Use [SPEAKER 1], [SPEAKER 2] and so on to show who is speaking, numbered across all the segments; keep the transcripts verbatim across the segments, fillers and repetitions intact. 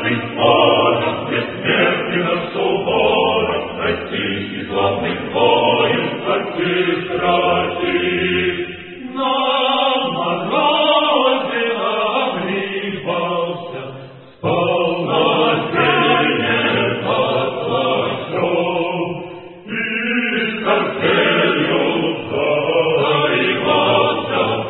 [SPEAKER 1] славный город, бессмертный наш город, российский славный воин, отец России. На морозе обливался, спал на сене под плащом, и с картелью заливался,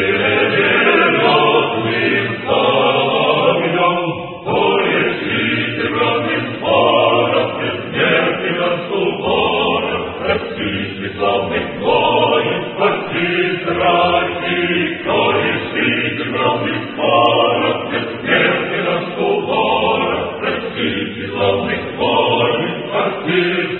[SPEAKER 1] перелетным огнем. О, решите, родный город, бессмертный наш город, российский славный воин, отец России. О, решите, родный город, бессмертный наш город, российский славный воин, отец